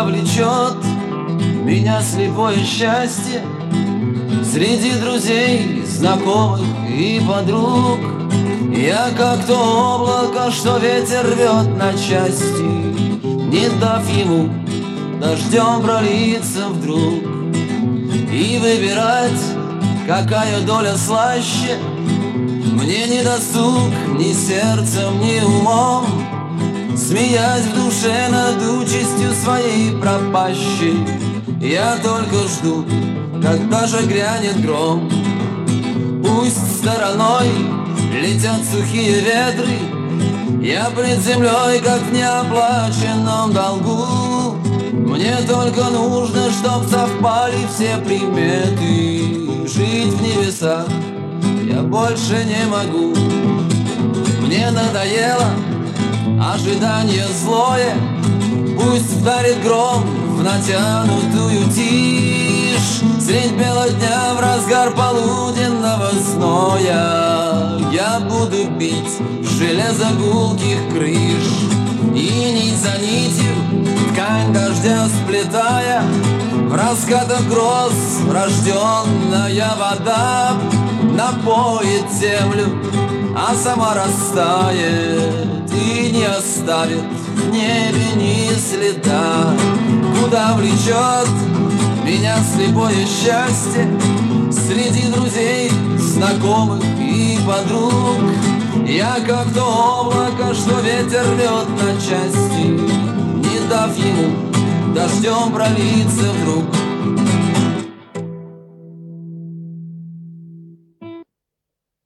влечет меня слепое счастье среди друзей, знакомых и подруг. Я как то облако, что ветер рвет на части, не дав ему дождем пролиться вдруг. И выбирать, какая доля слаще, мне не досуг ни сердцем, ни умом. Смеясь в душе над участью своей пропащей, я только жду, когда же грянет гром. Пусть стороной летят сухие ветры, я пред землей, как в неоплаченном долгу. Мне только нужно, чтоб совпали все приметы. Жить в небесах я больше не могу. Мне надоело ожидание злое, пусть вдарит гром в натянутую тишь. Средь бела дня, в разгар полуденного зноя, я буду бить в железо гулких крыш. И нить за нитью, ткань дождя сплетая, в раскатах гроз рожденная вода напоит землю, а сама растает и не оставит в небе ни следа. Куда влечет меня слепое счастье среди друзей, знакомых и подруг. Я как то облако, что ветер рвет на части, не дав ему дождем пролиться вдруг.